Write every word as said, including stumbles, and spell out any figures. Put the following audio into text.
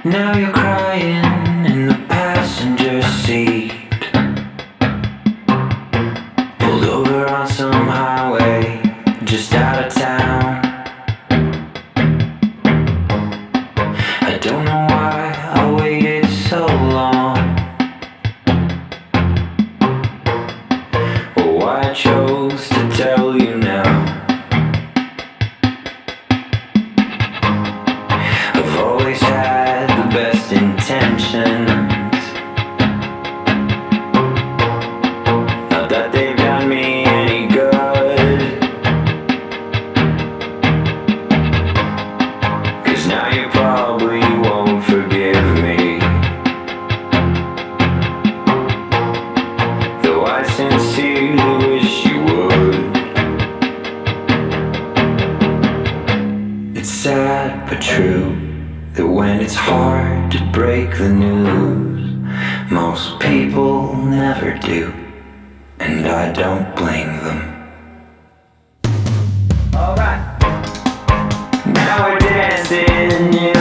Now you're crying in the passenger seat, pulled over on some highway just out of town. I don't know why I waited so long, or why I chose to tell you now. I've always had the best intentions, not that they've done me any good, 'cause now you probably won't forgive me, though I sincerely wish you would. It's sad but true that when it's hard to break the news, most people never do, and I don't blame them. Alright, now we're dancing.